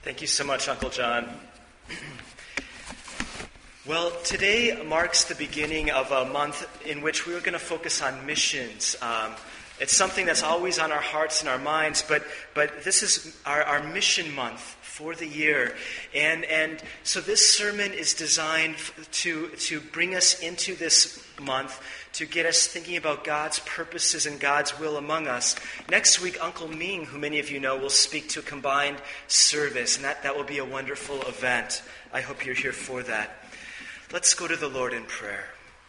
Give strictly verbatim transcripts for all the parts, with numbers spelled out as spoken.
Thank you so much, Uncle John. Well, today marks the beginning of a month in which we're going to focus on missions. Um, it's something that's always on our hearts and our minds, but but this is our, our mission month for the year. And and so this sermon is designed to, to bring us into this month, to get us thinking about God's purposes and God's will among us. Next week, Uncle Ming, who many of you know, will speak to a combined service, and that, that will be a wonderful event. I hope you're here for that. Let's go to the Lord in prayer.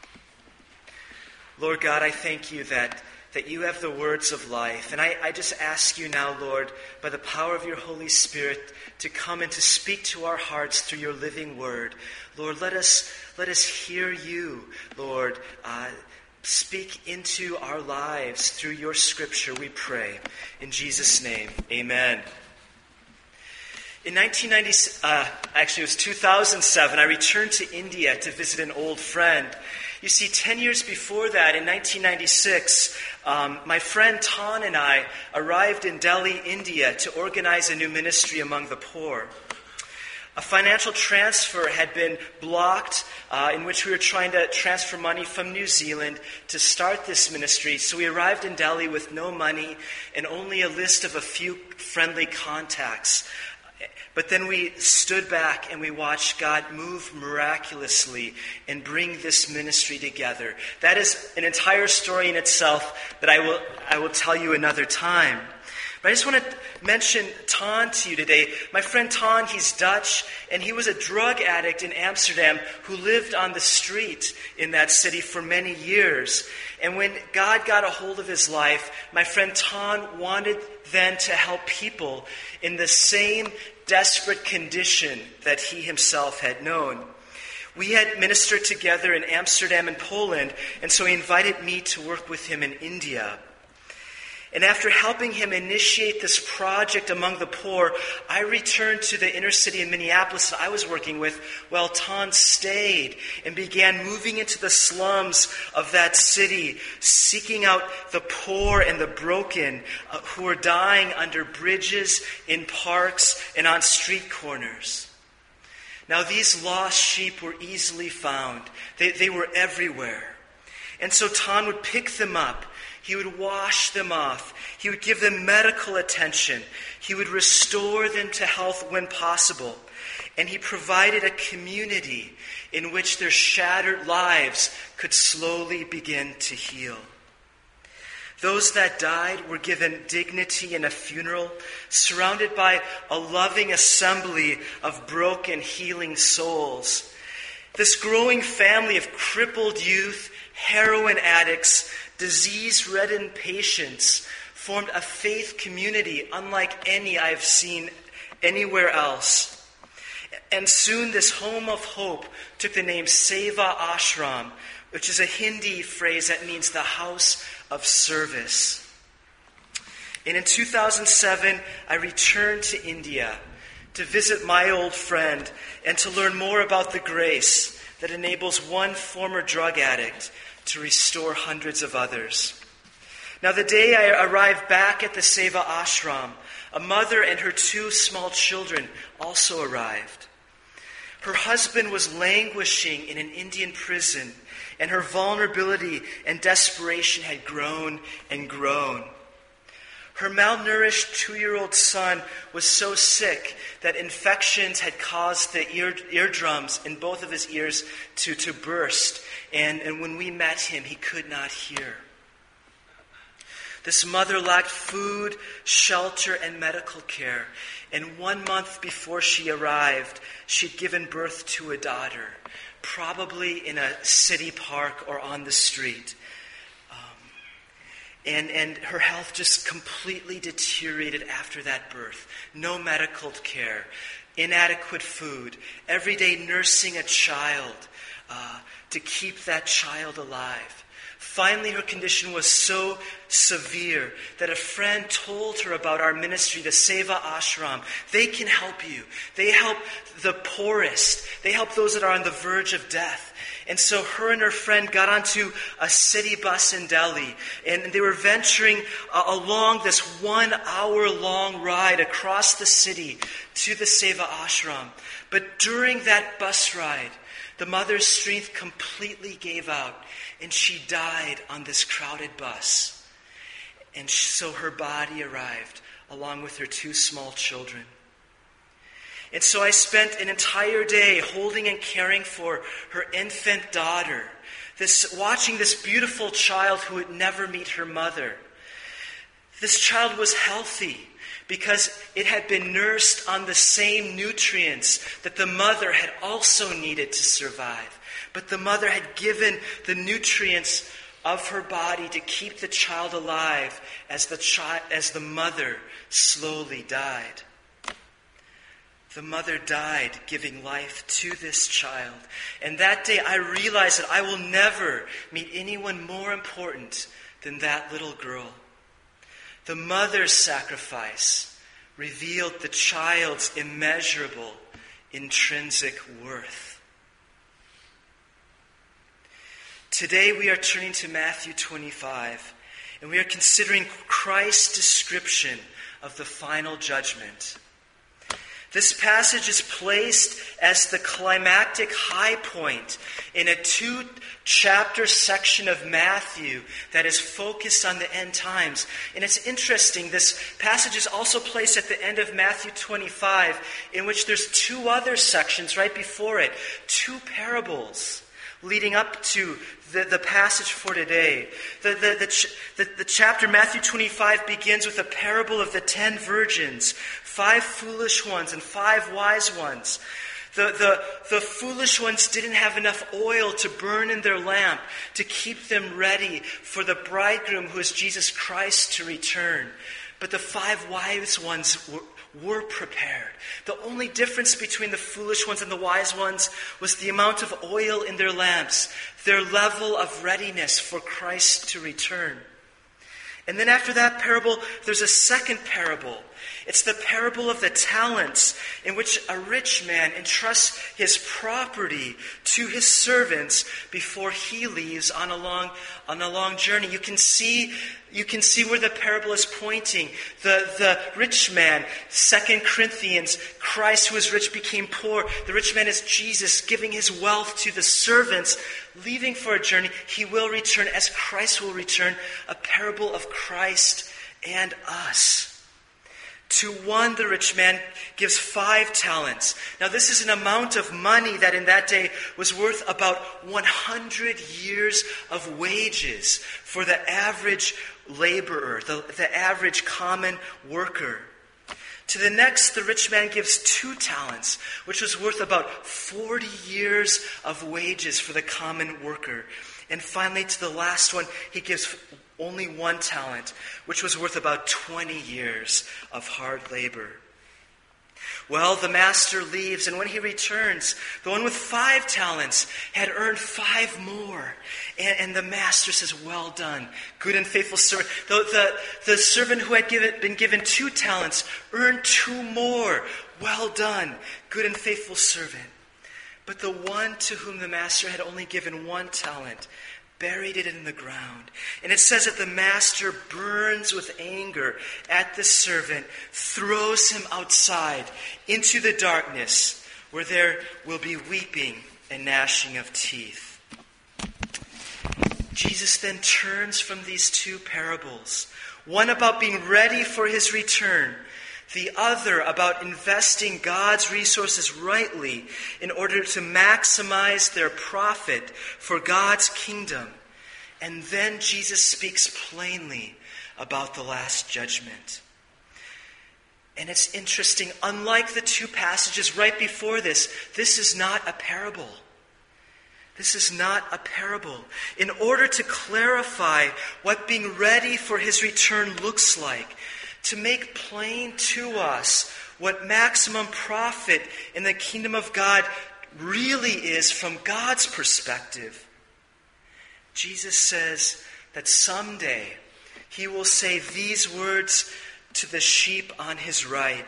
Lord God, I thank you that, that you have the words of life. And I, I just ask you now, Lord, by the power of your Holy Spirit, to come and to speak to our hearts through your living word. Lord, let us let us hear you, Lord, uh, speak into our lives through your scripture, we pray. In Jesus' name, amen. In nineteen ninety, uh, actually it was two thousand seven, I returned to India to visit an old friend. You see, ten years before that, in nineteen ninety-six, um, my friend Tan and I arrived in Delhi, India, to organize a new ministry among the poor. A financial transfer had been blocked uh, in which we were trying to transfer money from New Zealand to start this ministry. So we arrived in Delhi with no money and only a list of a few friendly contacts. But then we stood back and we watched God move miraculously and bring this ministry together. That is an entire story in itself that I will I will tell you another time. But I just want to mention Tan to you today. My friend Tan, he's Dutch, and he was a drug addict in Amsterdam who lived on the street in that city for many years. And when God got a hold of his life, my friend Tan wanted then to help people in the same desperate condition that he himself had known. We had ministered together in Amsterdam and Poland, and so he invited me to work with him in India. And after helping him initiate this project among the poor, I returned to the inner city in Minneapolis that I was working with while Tan stayed and began moving into the slums of that city, seeking out the poor and the broken uh, who were dying under bridges, in parks, and on street corners. Now, these lost sheep were easily found. They, they were everywhere. And so Tan would pick them up. He would wash them off. He would give them medical attention. He would restore them to health when possible. And he provided a community in which their shattered lives could slowly begin to heal. Those that died were given dignity in a funeral, surrounded by a loving assembly of broken, healing souls. This growing family of crippled youth, heroin addicts, disease-ridden patients formed a faith community unlike any I've seen anywhere else. And soon this home of hope took the name Seva Ashram, which is a Hindi phrase that means the house of service. And in two thousand seven, I returned to India to visit my old friend and to learn more about the grace that enables one former drug addict to restore hundreds of others. Now, the day I arrived back at the Seva Ashram, a mother and her two small children also arrived. Her husband was languishing in an Indian prison, and her vulnerability and desperation had grown and grown. Her malnourished two-year-old son was so sick that infections had caused the ear, eardrums in both of his ears to, to burst. And, and when we met him, he could not hear. This mother lacked food, shelter, and medical care. And one month before she arrived, she'd given birth to a daughter, probably in a city park or on the street. And, and her health just completely deteriorated after that birth. No medical care, inadequate food, every day nursing a child uh, to keep that child alive. Finally, her condition was so severe that a friend told her about our ministry, the Seva Ashram. They can help you. They help the poorest. They help those that are on the verge of death. And so her and her friend got onto a city bus in Delhi, and they were venturing uh, along this one hour long ride across the city to the Seva ashram. But during that bus ride, the mother's strength completely gave out, and she died on this crowded bus. And so her body arrived along with her two small children. And so I spent an entire day holding and caring for her infant daughter, this, watching this beautiful child who would never meet her mother. This child was healthy because it had been nursed on the same nutrients that the mother had also needed to survive. But the mother had given the nutrients of her body to keep the child alive as the child, as the mother slowly died. The mother died giving life to this child. And that day I realized that I will never meet anyone more important than that little girl. The mother's sacrifice revealed the child's immeasurable, intrinsic worth. Today we are turning to Matthew twenty-five, and we are considering Christ's description of the final judgment. This passage is placed as the climactic high point in a two-chapter section of Matthew that is focused on the end times. And it's interesting, this passage is also placed at the end of Matthew twenty-five, in which there's two other sections right before it, two parables leading up to the, the passage for today. The, the, the, the, the chapter, Matthew twenty-five, begins with a parable of the ten virgins, five foolish ones and five wise ones. The, the, the foolish ones didn't have enough oil to burn in their lamp to keep them ready for the bridegroom, who is Jesus Christ, to return. But the five wise ones were, were prepared. The only difference between the foolish ones and the wise ones was the amount of oil in their lamps, their level of readiness for Christ to return. And then after that parable, there's a second parable. It's the parable of the talents, in which a rich man entrusts his property to his servants before he leaves on a long, on a long journey. You can see, you can see where the parable is pointing. The, the rich man, Second Corinthians, Christ who is rich became poor. The rich man is Jesus, giving his wealth to the servants, leaving for a journey. He will return as Christ will return. A parable of Christ and us. To one, the rich man gives five talents. Now, this is an amount of money that in that day was worth about one hundred years of wages for the average laborer, the, the average common worker. To the next, the rich man gives two talents, which was worth about forty years of wages for the common worker. And finally, to the last one, he gives only one talent, which was worth about twenty years of hard labor. Well, the master leaves, and when he returns, the one with five talents had earned five more. And, and the master says, "Well done, good and faithful servant." The, the, the servant who had given, been given two talents earned two more. "Well done, good and faithful servant." But the one to whom the master had only given one talent buried it in the ground. And it says that the master burns with anger at the servant, throws him outside into the darkness, where there will be weeping and gnashing of teeth. Jesus then turns from these two parables, one about being ready for his return, the other about investing God's resources rightly in order to maximize their profit for God's kingdom. And then Jesus speaks plainly about the last judgment. And it's interesting, unlike the two passages right before this, this is not a parable. This is not a parable. In order to clarify what being ready for his return looks like, to make plain to us what maximum profit in the kingdom of God really is from God's perspective, Jesus says that someday he will say these words to the sheep on his right: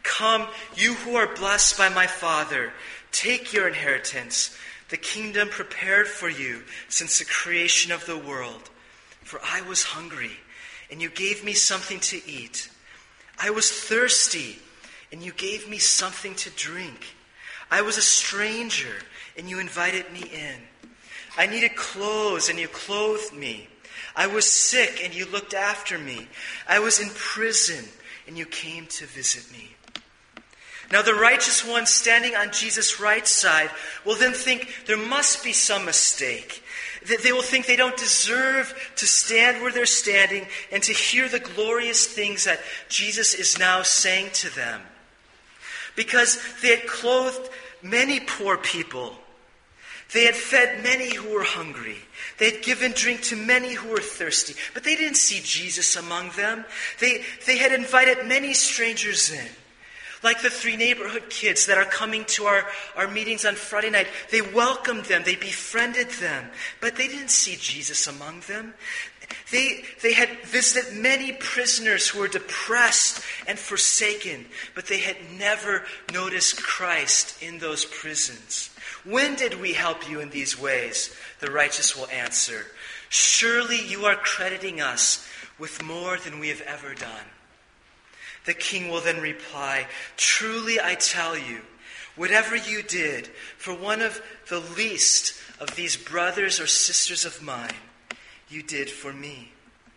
Come, you who are blessed by my Father, take your inheritance, the kingdom prepared for you since the creation of the world. For I was hungry, and you gave me something to eat. I was thirsty, and you gave me something to drink. I was a stranger, and you invited me in. I needed clothes, and you clothed me. I was sick, and you looked after me. I was in prison, and you came to visit me. Now the righteous one standing on Jesus' right side will then think there must be some mistake. They will think they don't deserve to stand where they're standing and to hear the glorious things that Jesus is now saying to them. Because they had clothed many poor people. They had fed many who were hungry. They had given drink to many who were thirsty. But they didn't see Jesus among them. They, they had invited many strangers in. Like the three neighborhood kids that are coming to our, our meetings on Friday night. They welcomed them. They befriended them. But they didn't see Jesus among them. They, they had visited many prisoners who were depressed and forsaken. But they had never noticed Christ in those prisons. When did we help you in these ways? The righteous will answer. Surely you are crediting us with more than we have ever done. The king will then reply, truly I tell you, whatever you did for one of the least of these brothers or sisters of mine, you did for me.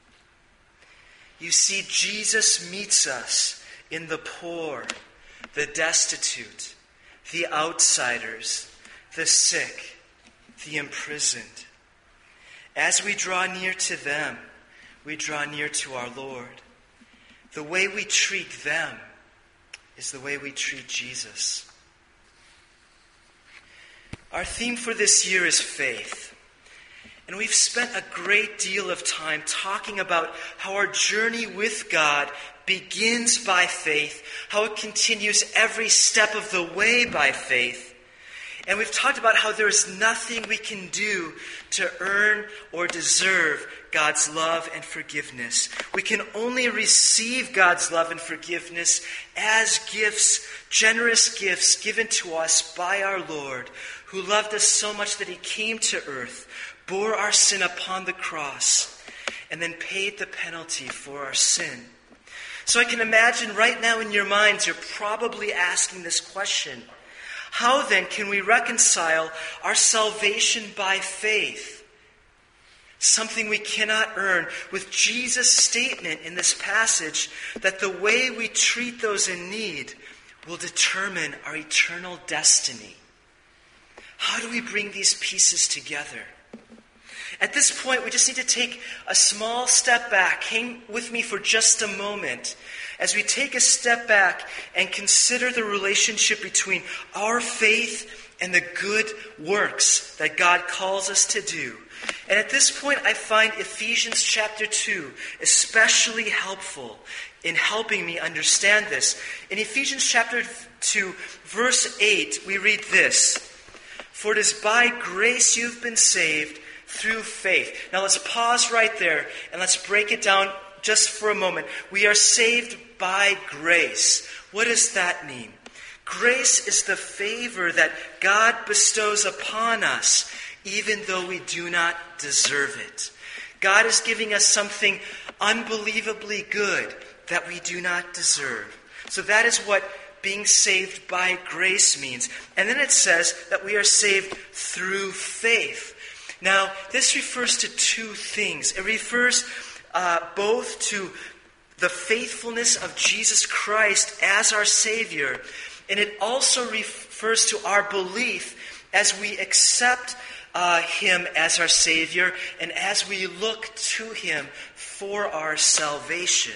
You see, Jesus meets us in the poor, the destitute, the outsiders, the sick, the imprisoned. As we draw near to them, we draw near to our Lord. The way we treat them is the way we treat Jesus. Our theme for this year is faith. And we've spent a great deal of time talking about how our journey with God begins by faith, how it continues every step of the way by faith. And we've talked about how there is nothing we can do to earn or deserve God's love and forgiveness. We can only receive God's love and forgiveness as gifts, generous gifts given to us by our Lord, who loved us so much that he came to earth, bore our sin upon the cross, and then paid the penalty for our sin. So I can imagine right now in your minds, you're probably asking this question. How then can we reconcile our salvation by faith, something we cannot earn, with Jesus' statement in this passage that the way we treat those in need will determine our eternal destiny? How do we bring these pieces together? At this point, we just need to take a small step back. Hang with me for just a moment as we take a step back and consider the relationship between our faith and the good works that God calls us to do. And at this point, I find Ephesians chapter two especially helpful in helping me understand this. In Ephesians chapter two, verse eight, we read this: "For it is by grace you've been saved through faith." Now let's pause right there and let's break it down just for a moment. We are saved by grace. What does that mean? Grace is the favor that God bestows upon us, even though we do not deserve it. God is giving us something unbelievably good that we do not deserve. So that is what being saved by grace means. And then it says that we are saved through faith. Now, this refers to two things. It refers uh, both to the faithfulness of Jesus Christ as our Savior, and it also refers to our belief as we accept uh, Him as our Savior and as we look to Him for our salvation.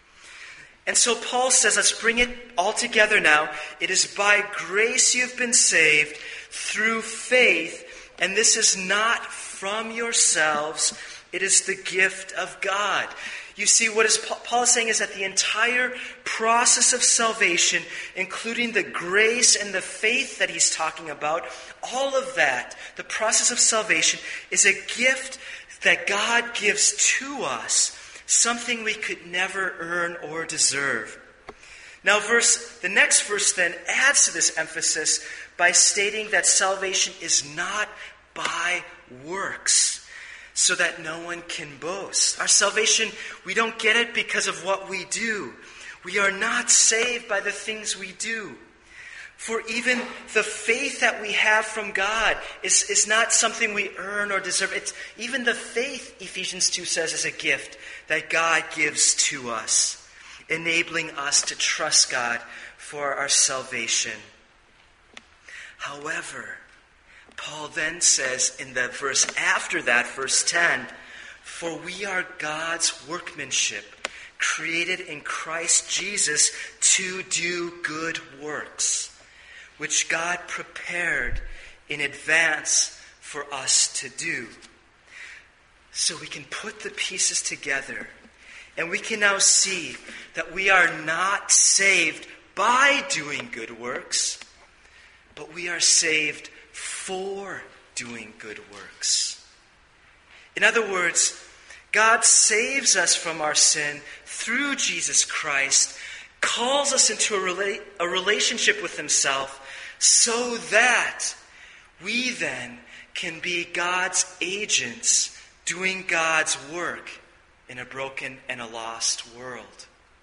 And so Paul says, let's bring it all together now. It is by grace you've been saved through faith, and this is not from yourselves. It is the gift of God. You see, what is Paul is saying is that the entire process of salvation, including the grace and the faith that he's talking about, all of that, the process of salvation, is a gift that God gives to us, something we could never earn or deserve. Now, verse the next verse then adds to this emphasis by stating that salvation is not by works, so that no one can boast. Our salvation, we don't get it because of what we do. We are not saved by the things we do. For even the faith that we have from God is, is not something we earn or deserve. It's even the faith, Ephesians two says, is a gift that God gives to us, enabling us to trust God for our salvation. However, Paul then says in the verse after that, verse ten, "For we are God's workmanship, created in Christ Jesus to do good works, which God prepared in advance for us to do." So we can put the pieces together, and we can now see that we are not saved by doing good works, but we are saved for doing good works. In other words, God saves us from our sin through Jesus Christ, calls us into a, rela- a relationship with himself, so that we then can be God's agents doing God's work in a broken and a lost world.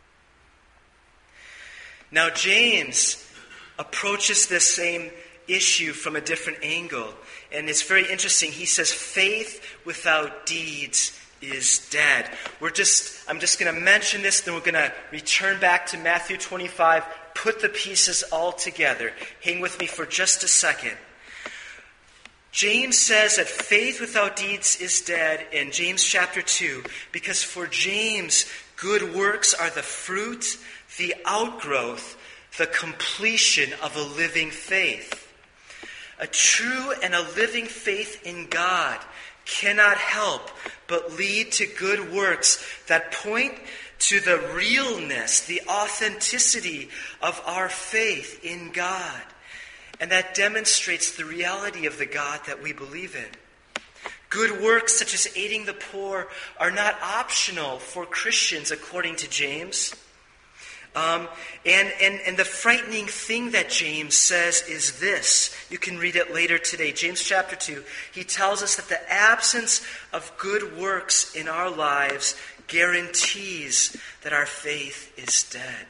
Now, James approaches this same issue from a different angle, and it's very interesting. He says, faith without deeds is dead. We're just, I'm just going to mention this, then we're going to return back to Matthew twenty-five, put the pieces all together. Hang with me for just a second. James says that faith without deeds is dead in James chapter two, because for James, good works are the fruit, the outgrowth, the completion of a living faith. A true and a living faith in God cannot help but lead to good works that point to the realness, the authenticity of our faith in God, and that demonstrates the reality of the God that we believe in. Good works such as aiding the poor are not optional for Christians, according to James. Um, and, and, and the frightening thing that James says is this. You can read it later today. James chapter two. He tells us that the absence of good works in our lives guarantees that our faith is dead.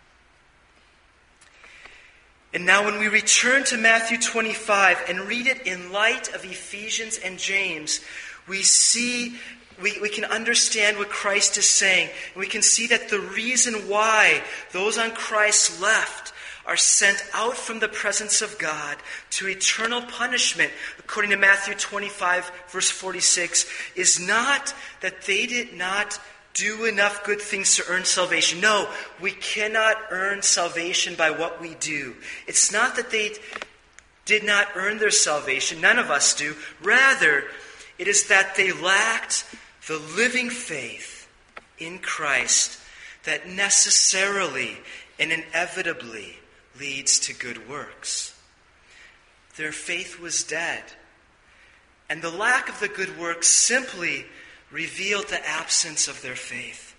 And now when we return to Matthew twenty-five and read it in light of Ephesians and James, we see We, we can understand what Christ is saying. And we can see that the reason why those on Christ's left are sent out from the presence of God to eternal punishment, according to Matthew twenty-five, verse forty-six, is not that they did not do enough good things to earn salvation. No, we cannot earn salvation by what we do. It's not that they did not earn their salvation. None of us do. Rather, it is that they lacked the living faith in Christ that necessarily and inevitably leads to good works. Their faith was dead, and the lack of the good works simply revealed the absence of their faith.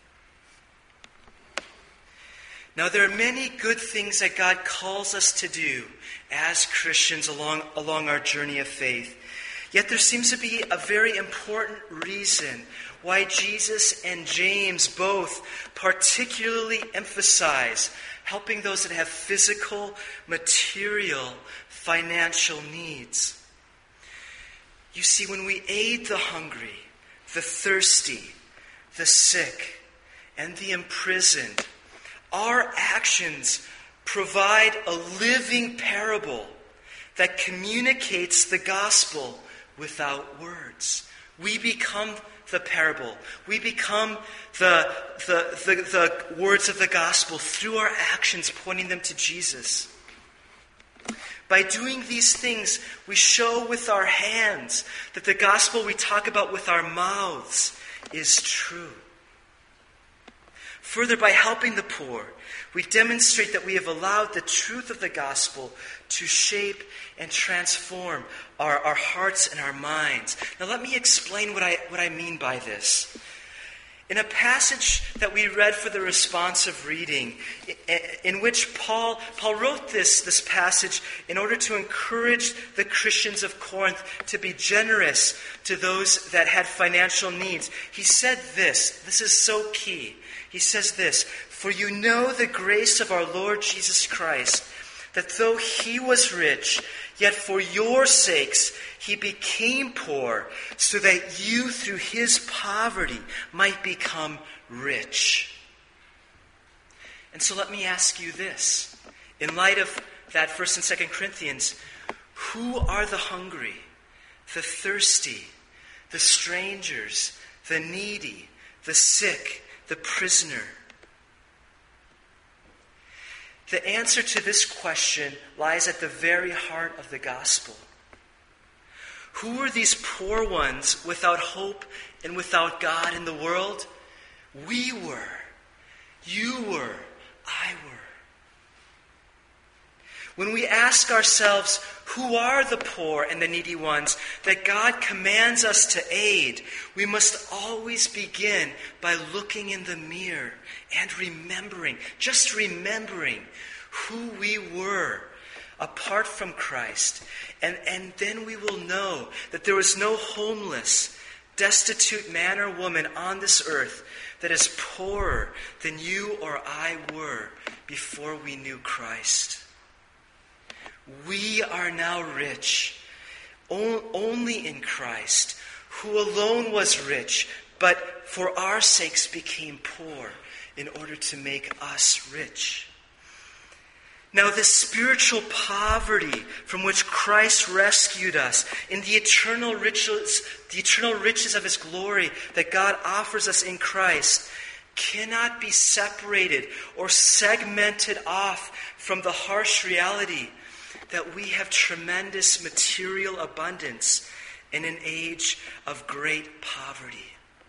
Now, there are many good things that God calls us to do as Christians along, along our journey of faith. Yet there seems to be a very important reason why Jesus and James both particularly emphasize helping those that have physical, material, financial needs. You see, when we aid the hungry, the thirsty, the sick, and the imprisoned, our actions provide a living parable that communicates the gospel without words. We become the parable. We become the, the, the, the words of the gospel through our actions, pointing them to Jesus. By doing these things, we show with our hands that the gospel we talk about with our mouths is true. Further, by helping the poor, we demonstrate that we have allowed the truth of the gospel to shape and transform our, our hearts and our minds. Now let me explain what I, what I mean by this. In a passage that we read for the responsive reading, in which Paul, Paul wrote this, this passage in order to encourage the Christians of Corinth to be generous to those that had financial needs. He said this, this is so key. He says this, "For you know the grace of our Lord Jesus Christ, that though he was rich, yet for your sakes he became poor, so that you through his poverty might become rich." And so let me ask you this. In light of that First and Second Corinthians, who are the hungry, the thirsty, the strangers, the needy, the sick, the prisoner? The answer to this question lies at the very heart of the gospel. Who are these poor ones without hope and without God in the world? We were. You were. I were. When we ask ourselves, who are the poor and the needy ones that God commands us to aid, we must always begin by looking in the mirror and remembering, just remembering who we were apart from Christ. And, and then we will know that there was no homeless, destitute man or woman on this earth that is poorer than you or I were before we knew Christ. We are now rich only in Christ, who alone was rich, but for our sakes became poor in order to make us rich. Now, this spiritual poverty from which Christ rescued us in the eternal riches, the eternal riches of his glory that God offers us in Christ cannot be separated or segmented off from the harsh reality that we have tremendous material abundance in an age of great poverty.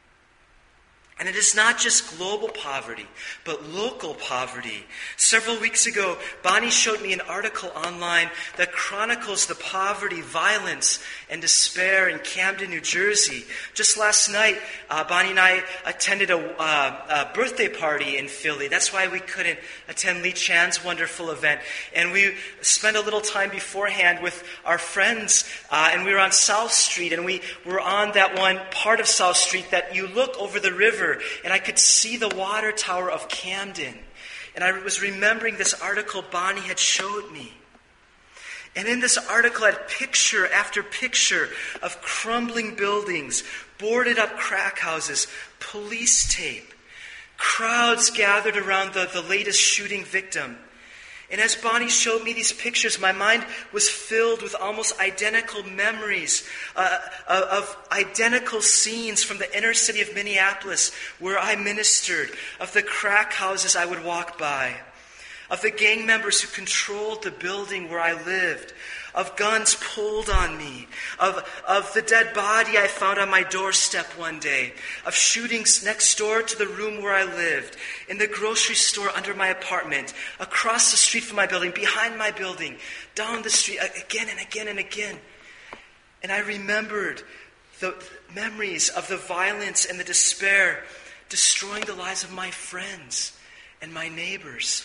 And it is not just global poverty, but local poverty. Several weeks ago, Bonnie showed me an article online that chronicles the poverty, violence, and despair in Camden, New Jersey. Just last night, uh, Bonnie and I attended a, uh, a birthday party in Philly. That's why we couldn't attend Lee Chan's wonderful event. And we spent a little time beforehand with our friends, uh, and we were on South Street, and we were on that one part of South Street that you look over the river, and I could see the water tower of Camden. And I was remembering this article Bonnie had showed me. And in this article, I had picture after picture of crumbling buildings, boarded up crack houses, police tape, crowds gathered around the, the latest shooting victim. And as Bonnie showed me these pictures, my mind was filled with almost identical memories uh, of identical scenes from the inner city of Minneapolis where I ministered, of the crack houses I would walk by, of the gang members who controlled the building where I lived, of guns pulled on me, of, of the dead body I found on my doorstep one day, of shootings next door to the room where I lived, in the grocery store under my apartment, across the street from my building, behind my building, down the street, again and again and again. And I remembered the memories of the violence and the despair destroying the lives of my friends and my neighbors.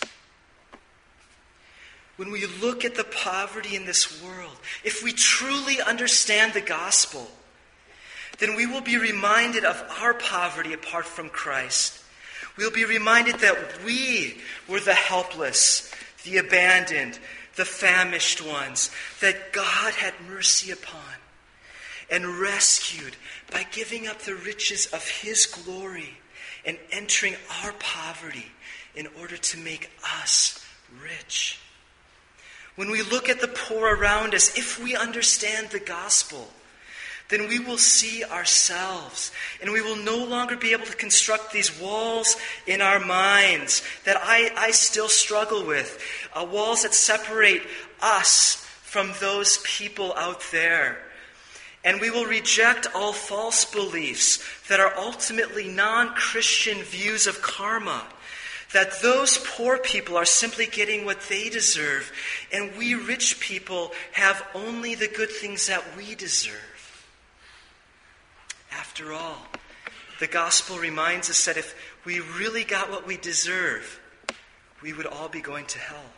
When we look at the poverty in this world, if we truly understand the gospel, then we will be reminded of our poverty apart from Christ. We'll be reminded that we were the helpless, the abandoned, the famished ones that God had mercy upon and rescued by giving up the riches of his glory and entering our poverty in order to make us rich. When we look at the poor around us, if we understand the gospel, then we will see ourselves, and we will no longer be able to construct these walls in our minds that I, I still struggle with, uh, walls that separate us from those people out there. And we will reject all false beliefs that are ultimately non-Christian views of karma, that those poor people are simply getting what they deserve, and we rich people have only the good things that we deserve. After all, The gospel reminds us that if we really got what we deserve, we would all be going to hell.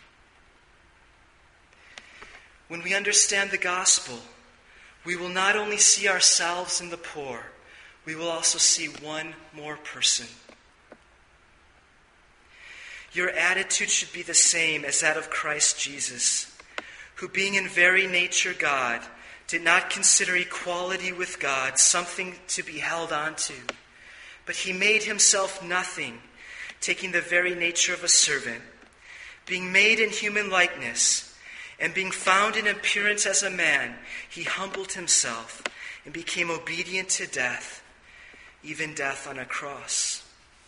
When we understand the gospel, we will not only see ourselves in the poor, we will also see one more person. Your attitude should be the same as that of Christ Jesus, who being in very nature God, did not consider equality with God something to be held on to, but he made himself nothing, taking the very nature of a servant, being made in human likeness, and being found in appearance as a man, he humbled himself and became obedient to death, even death on a cross.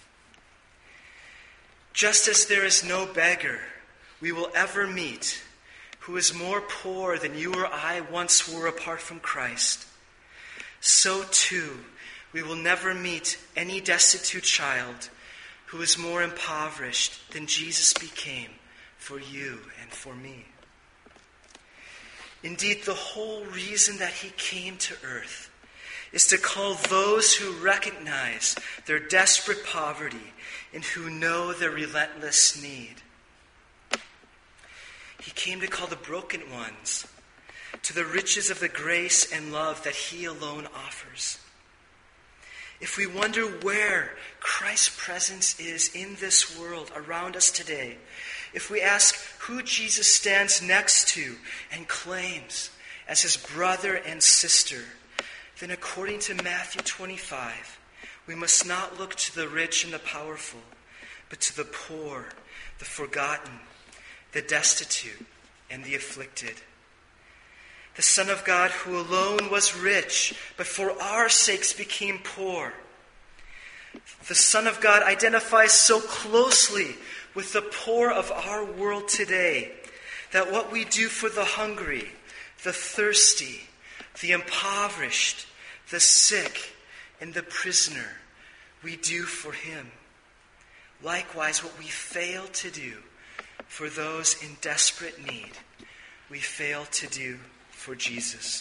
Just as there is no beggar we will ever meet who is more poor than you or I once were apart from Christ, so too we will never meet any destitute child who is more impoverished than Jesus became for you and for me. Indeed, the whole reason that he came to earth is to call those who recognize their desperate poverty and who know their relentless need. He came to call the broken ones to the riches of the grace and love that he alone offers. If we wonder where Christ's presence is in this world around us today, if we ask who Jesus stands next to and claims as his brother and sister, then according to Matthew twenty-five, we must not look to the rich and the powerful, but to the poor, the forgotten, the destitute, and the afflicted. The Son of God, who alone was rich, but for our sakes became poor. The Son of God identifies so closely with the poor of our world today that what we do for the hungry, the thirsty, the impoverished, the sick, and the prisoner, we do for him. Likewise, what we fail to do for those in desperate need, we fail to do for Jesus.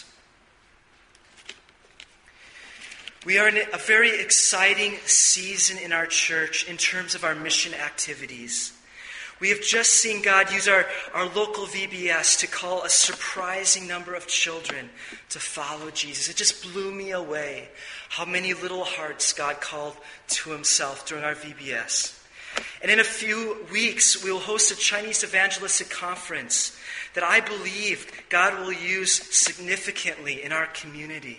We are in a very exciting season in our church in terms of our mission activities. We have just seen God use our, our local V B S to call a surprising number of children to follow Jesus. It just blew me away how many little hearts God called to himself during our V B S. And in a few weeks, we will host a Chinese evangelistic conference that I believe God will use significantly in our community.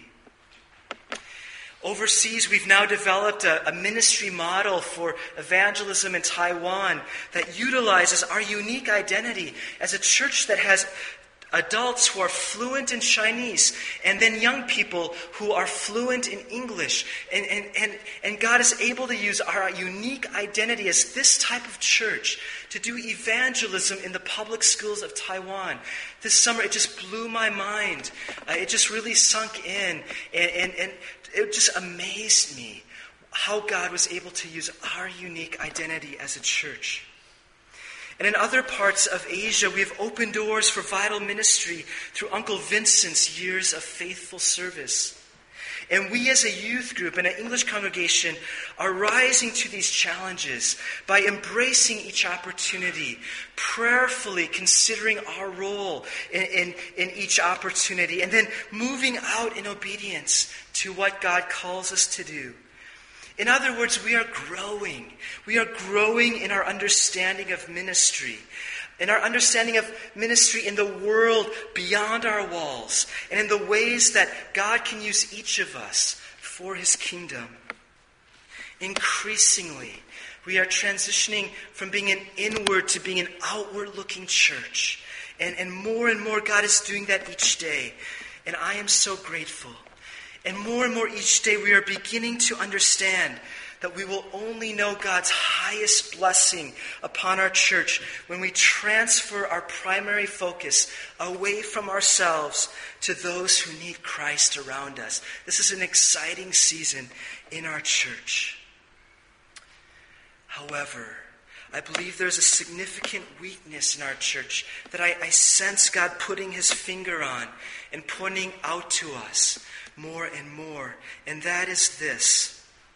Overseas, we've now developed a, a ministry model for evangelism in Taiwan that utilizes our unique identity as a church that has adults who are fluent in Chinese and then young people who are fluent in English. And, and, and, and God is able to use our unique identity as this type of church to do evangelism in the public schools of Taiwan. This summer, it just blew my mind. Uh, it just really sunk in. And, and, and it just amazed me how God was able to use our unique identity as a church. And in other parts of Asia, we have opened doors for vital ministry through Uncle Vincent's years of faithful service. And we as a youth group and an English congregation are rising to these challenges by embracing each opportunity, prayerfully considering our role in, in, in each opportunity, and then moving out in obedience to what God calls us to do. In other words, we are growing. We are growing in our understanding of ministry, in our understanding of ministry in the world beyond our walls, and in the ways that God can use each of us for his kingdom. Increasingly, we are transitioning from being an inward to being an outward-looking church. And, and more and more, God is doing that each day. And I am so grateful. And more and more each day we are beginning to understand that we will only know God's highest blessing upon our church when we transfer our primary focus away from ourselves to those who need Christ around us. This is an exciting season in our church. However, I believe there's a significant weakness in our church that I, I sense God putting his finger on and pointing out to us more and more. And that is this.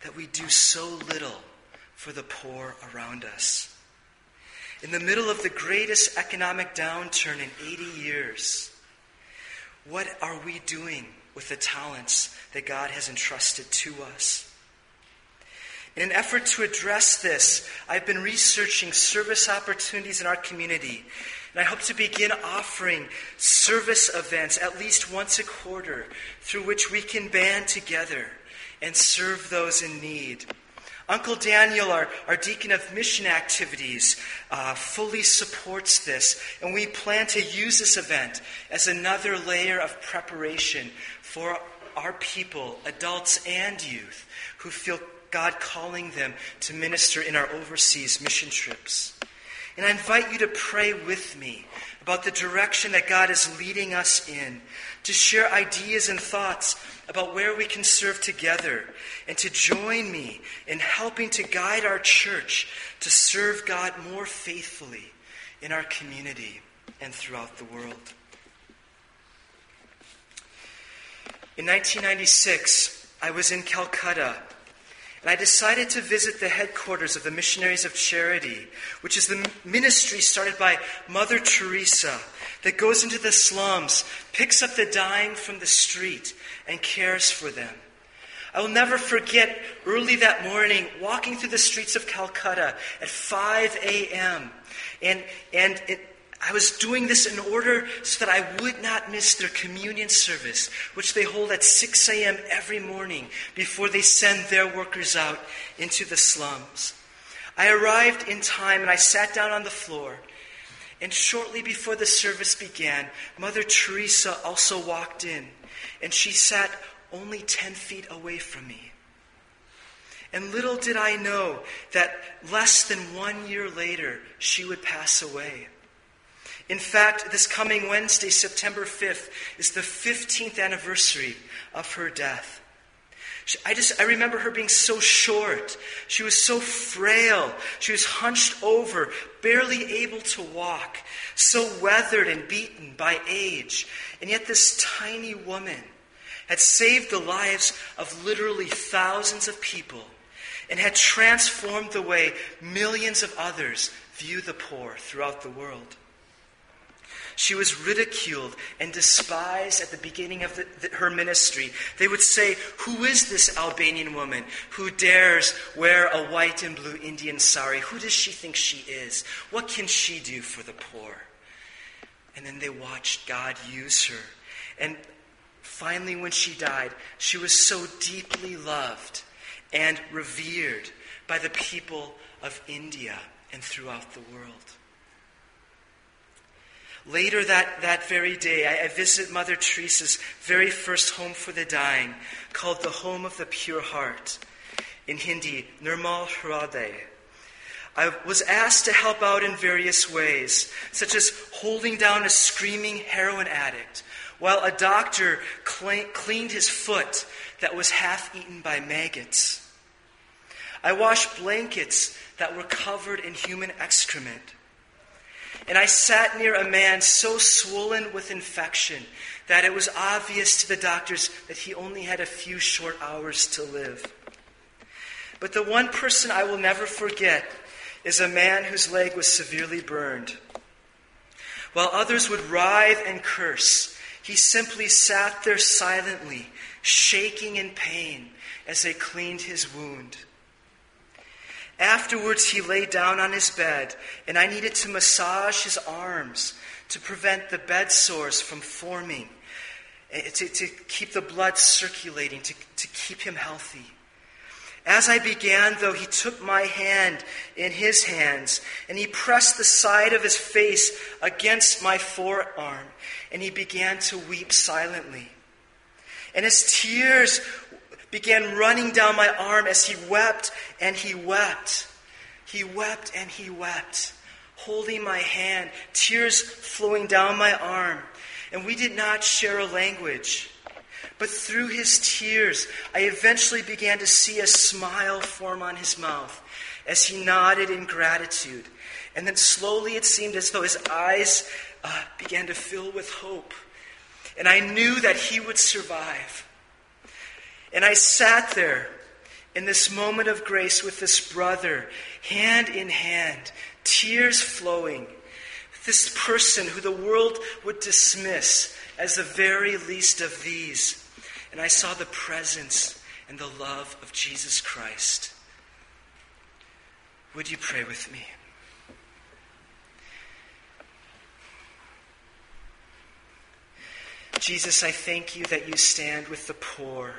that we do so little for the poor around us. In the middle of the greatest economic downturn in eighty years, what are we doing with the talents that God has entrusted to us? In an effort to address this, I've been researching service opportunities in our community, and I hope to begin offering service events at least once a quarter through which we can band together and serve those in need. Uncle Daniel, our, our deacon of mission activities, uh, fully supports this, and we plan to use this event as another layer of preparation for our people, adults and youth, who feel God calling them to minister in our overseas mission trips. And I invite you to pray with me about the direction that God is leading us in, to share ideas and thoughts about where we can serve together, and to join me in helping to guide our church to serve God more faithfully in our community and throughout the world. In nineteen ninety-six, I was in Calcutta, and I decided to visit the headquarters of the Missionaries of Charity, which is the ministry started by Mother Teresa that goes into the slums, picks up the dying from the street, and cares for them. I will never forget early that morning walking through the streets of Calcutta at five a.m. And, and it, I was doing this in order so that I would not miss their communion service, which they hold at six a.m. every morning before they send their workers out into the slums. I arrived in time and I sat down on the floor. And shortly before the service began, Mother Teresa also walked in, and she sat only ten feet away from me. And little did I know that less than one year later, she would pass away. In fact, this coming Wednesday, September fifth, is the fifteenth anniversary of her death. I just, I remember her being so short. She was so frail. She was hunched over, barely able to walk, so weathered and beaten by age. And yet this tiny woman had saved the lives of literally thousands of people and had transformed the way millions of others view the poor throughout the world. She was ridiculed and despised at the beginning of the, the, her ministry. They would say, "Who is this Albanian woman who dares wear a white and blue Indian sari? Who does she think she is? What can she do for the poor?" And then they watched God use her. And finally, when she died, she was so deeply loved and revered by the people of India and throughout the world. Later that, that very day, I, I visited Mother Teresa's very first home for the dying, called the Home of the Pure Heart, in Hindi, Nirmal Hriday. I was asked to help out in various ways, such as holding down a screaming heroin addict, while a doctor cl- cleaned his foot that was half eaten by maggots. I washed blankets that were covered in human excrement. And I sat near a man so swollen with infection that it was obvious to the doctors that he only had a few short hours to live. But the one person I will never forget is a man whose leg was severely burned. While others would writhe and curse, he simply sat there silently, shaking in pain as they cleaned his wound. Afterwards, he lay down on his bed, and I needed to massage his arms to prevent the bed sores from forming, to, to keep the blood circulating, to, to keep him healthy. As I began, though, he took my hand in his hands, and he pressed the side of his face against my forearm, and he began to weep silently. And his tears began running down my arm as he wept and he wept. He wept and he wept, holding my hand, tears flowing down my arm. And we did not share a language. But through his tears, I eventually began to see a smile form on his mouth as he nodded in gratitude. And then slowly it seemed as though his eyes uh, began to fill with hope. And I knew that he would survive. And I sat there in this moment of grace with this brother, hand in hand, tears flowing, this person who the world would dismiss as the very least of these. And I saw the presence and the love of Jesus Christ. Would you pray with me? Jesus, I thank you that you stand with the poor.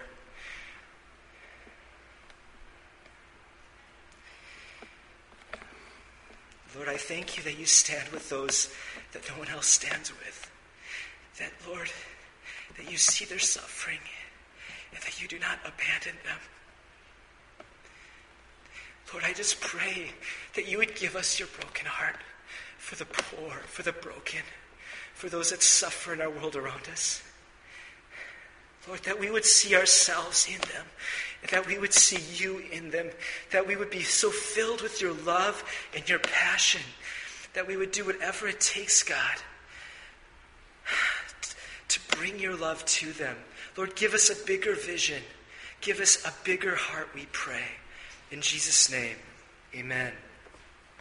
Lord, I thank you that you stand with those that no one else stands with. That, Lord, that you see their suffering and that you do not abandon them. Lord, I just pray that you would give us your broken heart for the poor, for the broken, for those that suffer in our world around us. Lord, that we would see ourselves in them, and that we would see you in them, that we would be so filled with your love and your passion, that we would do whatever it takes, God, to bring your love to them. Lord, give us a bigger vision. Give us a bigger heart, we pray. In Jesus' name, amen.